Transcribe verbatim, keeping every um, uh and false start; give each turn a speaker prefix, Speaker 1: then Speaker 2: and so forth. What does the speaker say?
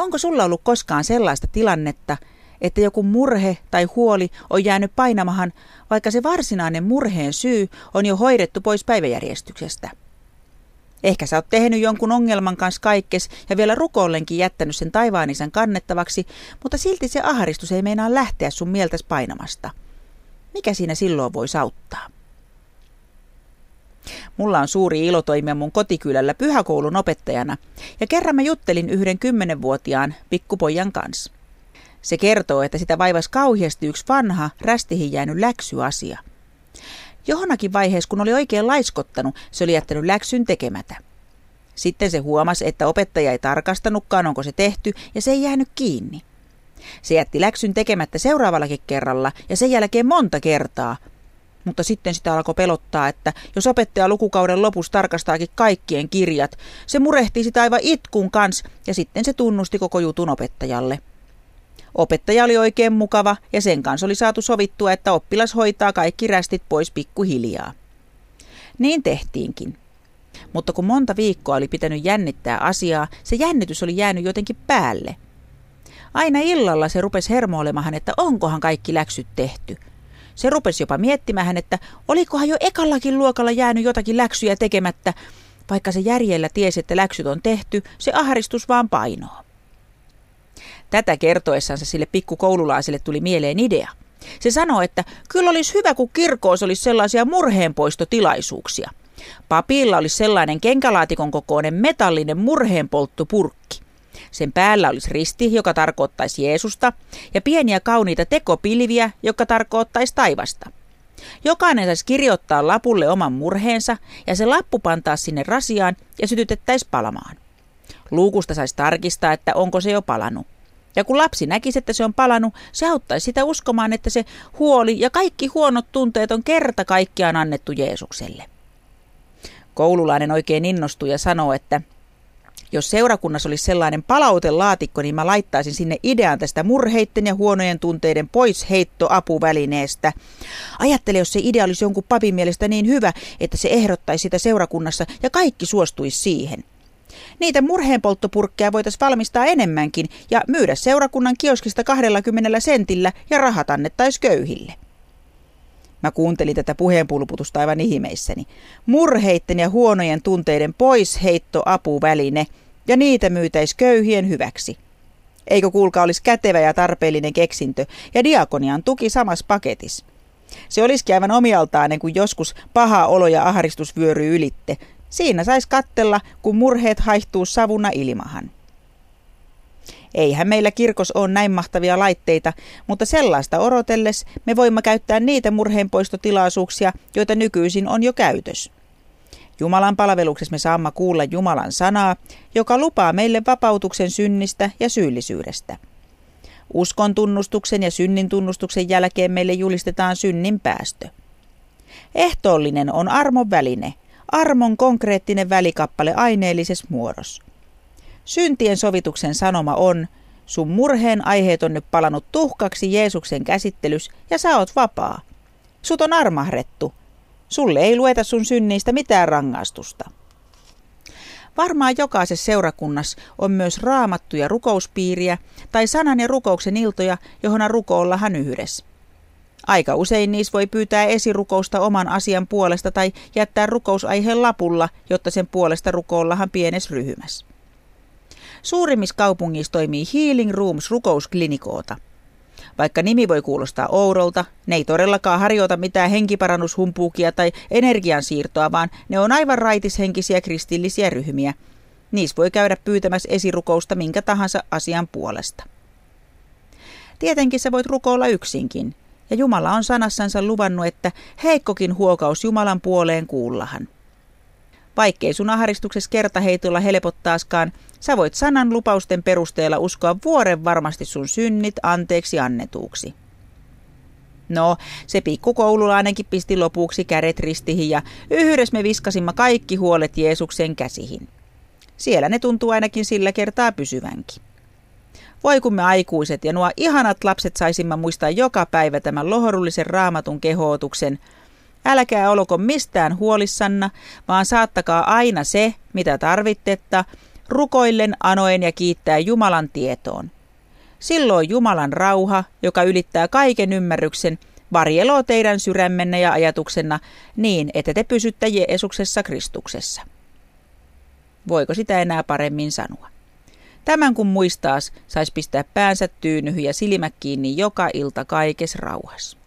Speaker 1: Onko sulla ollut koskaan sellaista tilannetta, että joku murhe tai huoli on jäänyt painamahan, vaikka se varsinainen murheen syy on jo hoidettu pois päiväjärjestyksestä? Ehkä sä oot tehnyt jonkun ongelman kanssa kaikkes ja vielä rukoollenkin jättänyt sen taivaan isän kannettavaksi, mutta silti se ahdistus ei meinaa lähteä sun mieltäs painamasta. Mikä siinä silloin voisi auttaa? Mulla on suuri ilo toimia mun kotikylällä pyhäkoulun opettajana ja kerran mä juttelin yhden kymmenvuotiaan pikkupojan kanssa. Se kertoo, että sitä vaivasi kauheasti yksi vanha, rästihin jäänyt läksyasia. Johonakin vaiheessa, kun oli oikein laiskottanut, se oli jättänyt läksyn tekemättä. Sitten se huomasi, että opettaja ei tarkastanutkaan, onko se tehty, ja se ei jäänyt kiinni. Se jätti läksyn tekemättä seuraavallakin kerralla, ja sen jälkeen monta kertaa. Mutta sitten sitä alkoi pelottaa, että jos opettaja lukukauden lopussa tarkastaakin kaikkien kirjat, se murehtii sitä aivan itkun kanssa, ja sitten se tunnusti koko jutun opettajalle. Opettaja oli oikein mukava ja sen kanssa oli saatu sovittua, että oppilas hoitaa kaikki rästit pois pikkuhiljaa. Niin tehtiinkin. Mutta kun monta viikkoa oli pitänyt jännittää asiaa, se jännitys oli jäänyt jotenkin päälle. Aina illalla se rupesi hermoilemahan, että onkohan kaikki läksyt tehty. Se rupesi jopa miettimään, että olikohan jo ekallakin luokalla jäänyt jotakin läksyjä tekemättä. Vaikka se järjellä tiesi, että läksyt on tehty, se ahdistus vaan painoo. Tätä kertoessansa sille pikkukoululaiselle tuli mieleen idea. Se sanoi, että kyllä olisi hyvä, kun kirkoissa olisi sellaisia murheenpoistotilaisuuksia. Papilla olisi sellainen kenkälaatikon kokoinen metallinen murheenpolttopurkki. Sen päällä olisi risti, joka tarkoittaisi Jeesusta, ja pieniä kauniita tekopilviä, jotka tarkoittaisi taivasta. Jokainen saisi kirjoittaa lapulle oman murheensa, ja se lappu pantaa sinne rasiaan ja sytytettäisiin palamaan. Luukusta saisi tarkistaa, että onko se jo palanut. Ja kun lapsi näkisi, että se on palanut, se auttaisi sitä uskomaan, että se huoli ja kaikki huonot tunteet on kerta kaikkiaan annettu Jeesukselle. Koululainen oikein innostui ja sanoi, että jos seurakunnassa olisi sellainen palautelaatikko, niin mä laittaisin sinne idean tästä murheitten ja huonojen tunteiden poisheittoapuvälineestä. Ajattele, jos se idea olisi jonkun papin mielestä niin hyvä, että se ehdottaisi sitä seurakunnassa ja kaikki suostuisi siihen. Niitä murheenpolttopurkkeja voitaisiin valmistaa enemmänkin ja myydä seurakunnan kioskista kahdellakymmenellä sentillä ja rahat annettaisiin köyhille. Mä kuuntelin tätä puheenpulputusta aivan ihmeissäni. Murheitten ja huonojen tunteiden poisheittoapuväline ja niitä myytäisi köyhien hyväksi. Eikö kuulkaa olisi kätevä ja tarpeellinen keksintö ja diakonian tuki samassa paketissa. Se olisikin aivan omialtainen, kun joskus paha olo ja ahdistus vyöryy ylitte. Siinä saisi katsella, kun murheet haihtuu savuna ilmahan. Eihän meillä kirkossa ole näin mahtavia laitteita, mutta sellaista odotelles me voimme käyttää niitä murheenpoistotilaisuuksia, joita nykyisin on jo käytössä. Jumalan palveluksessa me saamme kuulla Jumalan sanaa, joka lupaa meille vapautuksen synnistä ja syyllisyydestä. Uskon tunnustuksen ja synnin tunnustuksen jälkeen meille julistetaan synnin päästö. Ehtoollinen on armon väline, armon konkreettinen välikappale aineellisessa muodossa. Syntien sovituksen sanoma on, sun murheen aiheet on nyt palannut tuhkaksi Jeesuksen käsittelys ja sä oot vapaa. Sut on armahdettu. Sulle ei lueta sun synniistä mitään rangaistusta. Varmaan jokaisessa seurakunnassa on myös raamattuja rukouspiiriä tai sanan ja rukouksen iltoja, johon rukoillahan yhdessä. Aika usein niissä voi pyytää esirukousta oman asian puolesta tai jättää rukousaiheen lapulla, jotta sen puolesta rukoillahan pienessä ryhmässä. Suurimmissa kaupungeissa toimii Healing Rooms rukousklinikoota. Vaikka nimi voi kuulostaa oudolta, ne ei todellakaan harjoita mitään henkiparannushumpuukia tai energiansiirtoa, vaan ne on aivan raitishenkisiä kristillisiä ryhmiä. Niissä voi käydä pyytämässä esirukousta minkä tahansa asian puolesta. Tietenkin sä voit rukoilla yksinkin, ja Jumala on sanassansa luvannut, että heikkokin huokaus Jumalan puoleen kuullahan. Vaikkei sun ahdistuksessa kertaheitolla helpottaaskaan, sä voit sanan lupausten perusteella uskoa vuoren varmasti sun synnit anteeksi annetuuksi. No, se pikkukoululainenkin pisti lopuksi kädet ristihin ja yhdessä me viskasimme kaikki huolet Jeesuksen käsihin. Siellä ne tuntuu ainakin sillä kertaa pysyvänkin. Voi kun me aikuiset ja nuo ihanat lapset saisimme muistaa joka päivä tämän lohorullisen raamatun kehootuksen. Älkää olko mistään huolissanna, vaan saattakaa aina se, mitä tarvitsetta, rukoillen, anoen ja kiittää Jumalan tietoon. Silloin Jumalan rauha, joka ylittää kaiken ymmärryksen, varjeloo teidän sydämenne ja ajatuksenna niin, että te pysytte Jeesuksessa Kristuksessa. Voiko sitä enää paremmin sanoa? Tämän kun muistaas, sais pistää päänsä tyynyhy ja silmät kiinni joka ilta kaikes rauhas.